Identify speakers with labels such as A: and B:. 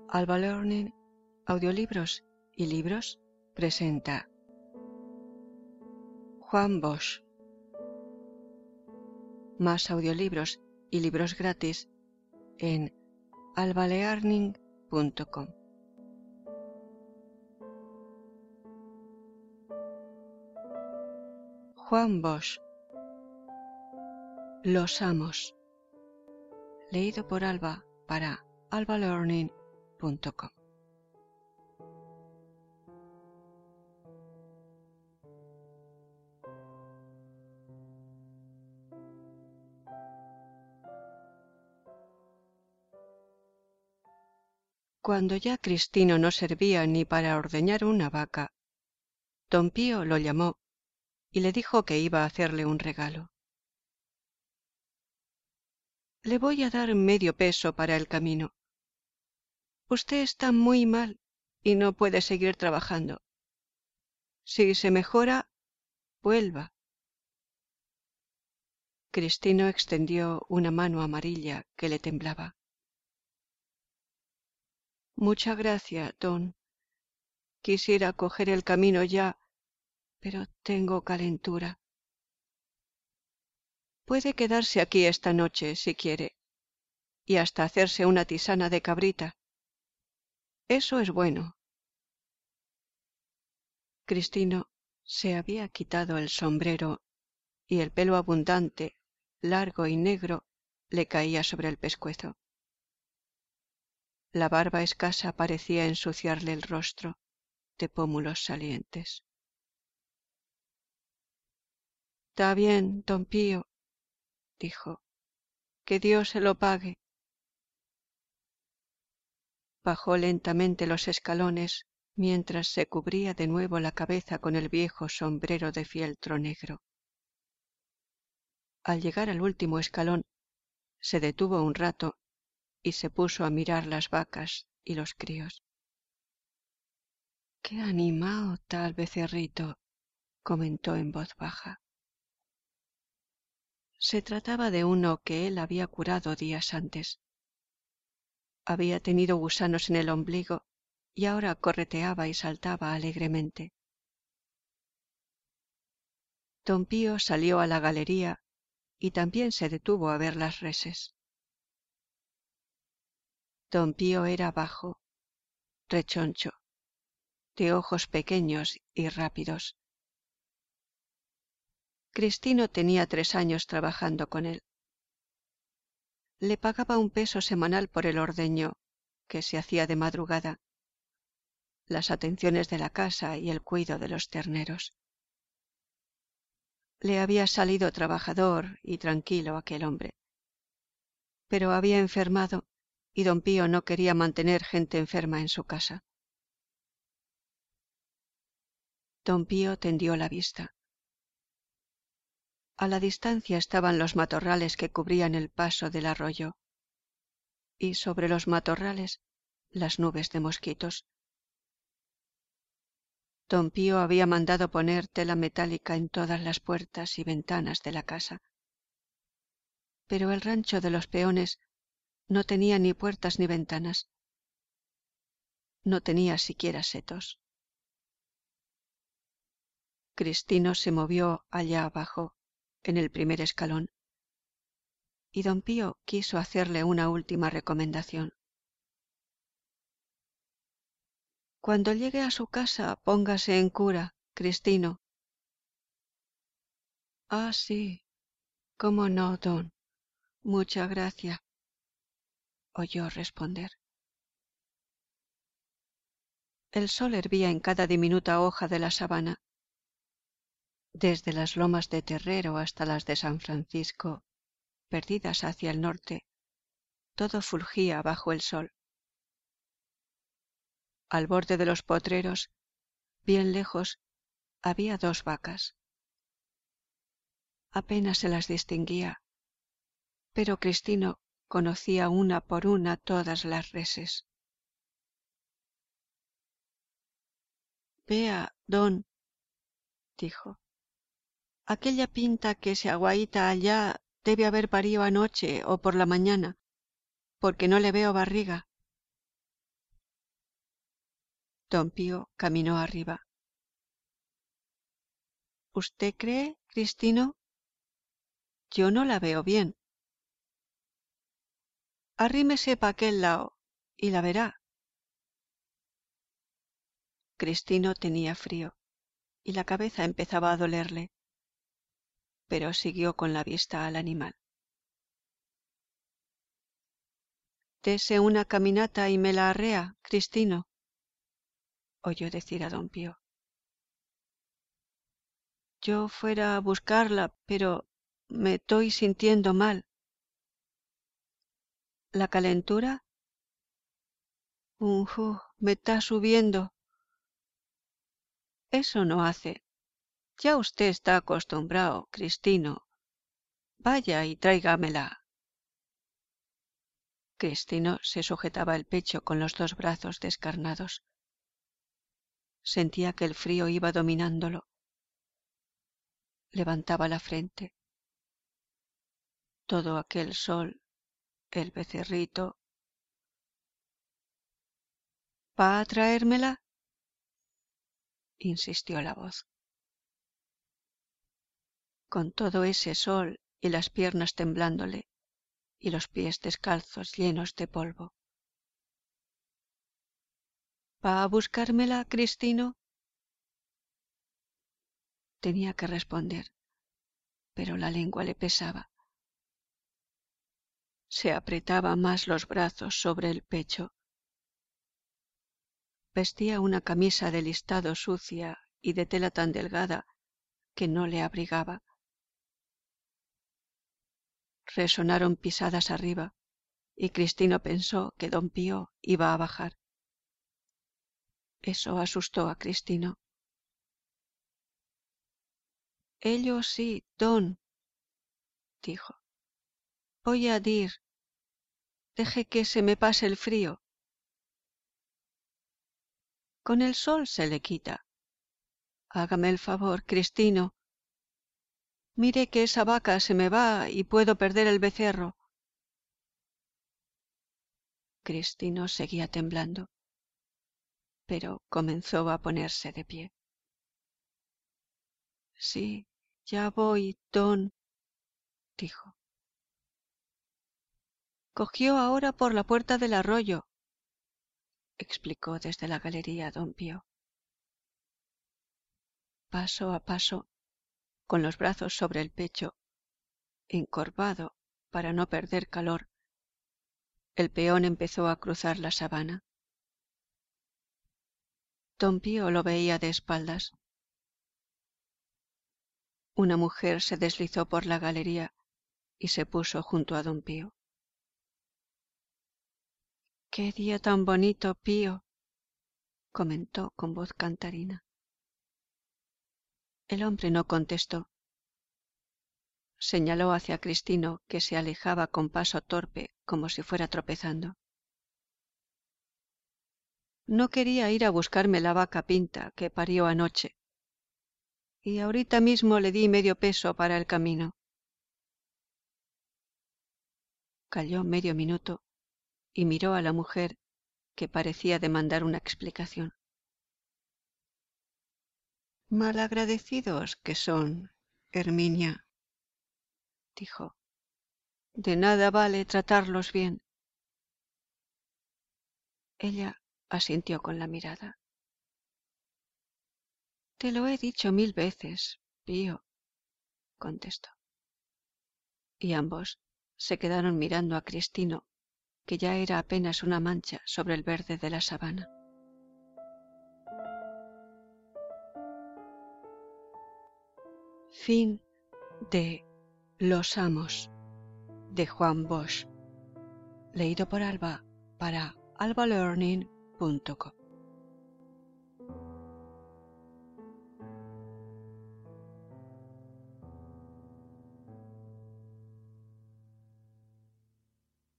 A: Alba Learning, Audiolibros y Libros presenta Juan Bosch. Más audiolibros y libros gratis en albalearning.com. Juan Bosch. Los amos. Leído por Alba para albalearning.com. Cuando ya Cristino no servía ni para ordeñar una vaca, don Pío lo llamó y le dijo que iba a hacerle un regalo. Le voy a dar medio peso para el camino. Usted está muy mal y no puede seguir trabajando. Si se mejora, vuelva. Cristino extendió una mano amarilla que le temblaba. Muchas gracias, don. Quisiera coger el camino ya, pero tengo calentura. Puede quedarse aquí esta noche si quiere, y hasta hacerse una tisana de cabrita. Eso es bueno. Cristino se había quitado el sombrero y el pelo abundante, largo y negro, le caía sobre el pescuezo. La barba escasa parecía ensuciarle el rostro de pómulos salientes. «Está bien, don Pío», dijo, «que Dios se lo pague». Bajó lentamente los escalones mientras se cubría de nuevo la cabeza con el viejo sombrero de fieltro negro. Al llegar al último escalón, se detuvo un rato y se puso a mirar las vacas y los críos. «Qué animao está el becerrito», comentó en voz baja. Se trataba de uno que él había curado días antes. Había tenido gusanos en el ombligo y ahora correteaba y saltaba alegremente. Don Pío salió a la galería y también se detuvo a ver las reses. Don Pío era bajo, rechoncho, de ojos pequeños y rápidos. Cristino tenía 3 años trabajando con él. Le pagaba 1 peso semanal por el ordeño, que se hacía de madrugada, las atenciones de la casa y el cuidado de los terneros. Le había salido trabajador y tranquilo aquel hombre, pero había enfermado y don Pío no quería mantener gente enferma en su casa. Don Pío tendió la vista. A la distancia estaban los matorrales que cubrían el paso del arroyo, y sobre los matorrales las nubes de mosquitos. Don Pío había mandado poner tela metálica en todas las puertas y ventanas de la casa, pero el rancho de los peones no tenía ni puertas ni ventanas. No tenía siquiera setos. Cristino se movió allá abajo, en el primer escalón, y don Pío quiso hacerle una última recomendación. «Cuando llegue a su casa, póngase en cura, Cristino». «Ah, sí, cómo no, don. Muchas gracias», oyó responder. El sol hervía en cada diminuta hoja de la sabana. Desde las lomas de Terrero hasta las de San Francisco, perdidas hacia el norte, todo fulgía bajo el sol. Al borde de los potreros, bien lejos, había 2 vacas. Apenas se las distinguía, pero Cristino conocía una por una todas las reses. «Vea, don», dijo, «aquella pinta que se aguaita allá debe haber parido anoche o por la mañana, porque no le veo barriga». Don Pío caminó arriba. ¿Usted cree, Cristino? Yo no la veo bien. Arrímese pa' aquel lado y la verá. Cristino tenía frío y la cabeza empezaba a dolerle, pero siguió con la vista al animal. Dese una caminata y me la arrea, Cristino, oyó decir a don Pío. Yo fuera a buscarla, pero me estoy sintiendo mal. ¿La calentura? Me está subiendo. Eso no hace. Ya usted está acostumbrado, Cristino. Vaya y tráigamela. Cristino se sujetaba el pecho con los dos brazos descarnados. Sentía que el frío iba dominándolo. Levantaba la frente. Todo aquel sol, el becerrito. ¿Va a traérmela? Insistió la voz. Con todo ese sol y las piernas temblándole y los pies descalzos llenos de polvo. ¿Va a buscármela, Cristino? Tenía que responder, pero la lengua le pesaba. Se apretaba más los brazos sobre el pecho. Vestía una camisa de listado sucia y de tela tan delgada que no le abrigaba. Resonaron pisadas arriba y Cristino pensó que don Pío iba a bajar. Eso asustó a Cristino. Ello sí, don, dijo. Voy a dir. Deje que se me pase el frío. Con el sol se le quita. Hágame el favor, Cristino. Mire que esa vaca se me va y puedo perder el becerro. Cristino seguía temblando, pero comenzó a ponerse de pie. Sí, ya voy, don, dijo. Cogió ahora por la puerta del arroyo, explicó desde la galería don Pío. Paso a paso, con los brazos sobre el pecho, encorvado para no perder calor, el peón empezó a cruzar la sabana. Don Pío lo veía de espaldas. Una mujer se deslizó por la galería y se puso junto a don Pío. «¡Qué día tan bonito, Pío!», comentó con voz cantarina. El hombre no contestó. Señaló hacia Cristino, que se alejaba con paso torpe, como si fuera tropezando. No quería ir a buscarme la vaca Pinta que parió anoche, y ahorita mismo le di medio peso para el camino. Calló medio minuto y miró a la mujer, que parecía demandar una explicación. Malagradecidos que son, Herminia, dijo. De nada vale tratarlos bien. Ella asintió con la mirada. Te lo he dicho 1000 veces, Pío, contestó. Y ambos se quedaron mirando a Cristino, que ya era apenas una mancha sobre el verde de la sabana. Fin de Los amos, de Juan Bosch, leído por Alba para albalearning.com.